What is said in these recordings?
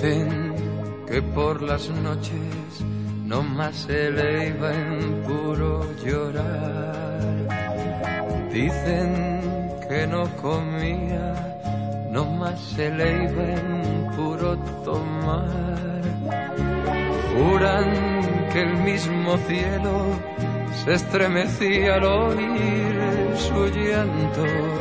Dicen que por las noches no más se le iba en puro llorar. Dicen que no comía, no más se le iba en puro tomar. Juran que el mismo cielo se estremecía al oír su llanto.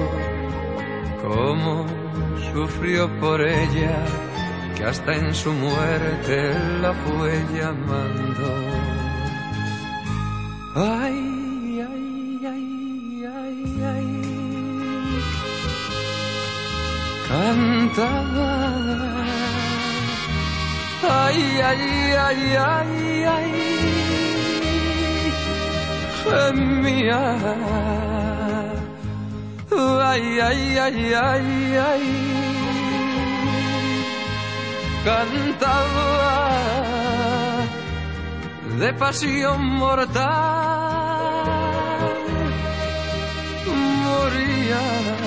Cómo sufrió por ella, que hasta en su muerte la fue llamando. Ay, ay, ay, ay, ay. Cantaba. Ay, ay, ay, ay, ay. Gemía. Ay, ay, ay, ay, ay. Cantaba de pasión mortal, moría.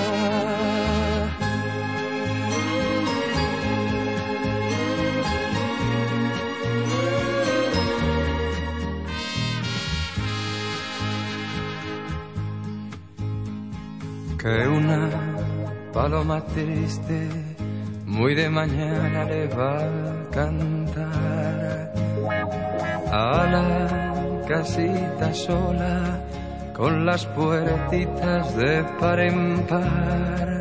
Que una paloma triste muy de mañana le va a cantar a la casita sola con las puertitas de par en par.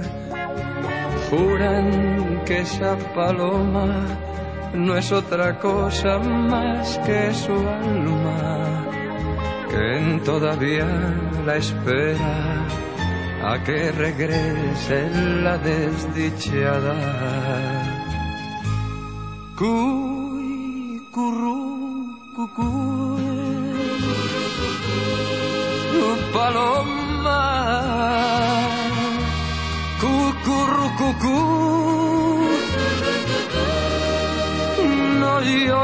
Juran que esa paloma no es otra cosa más que su alma, que todavía la espera a que regrese la desdichada. Cuy, curru, cucú, paloma, cucurru, cucú, no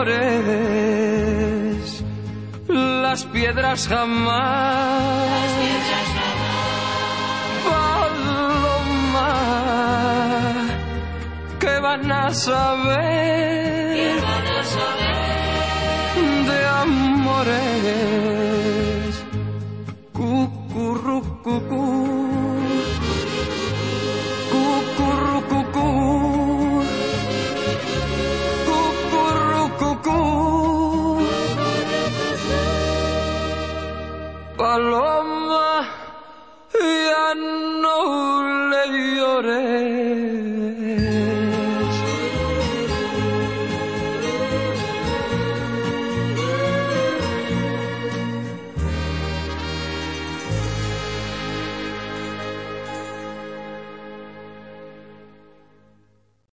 llores las piedras jamás. ¿Qué van a saber de amores? Cucurru, cucú, cucurru, cucú, cucurru, cucú. Paloma, ya no le lloré.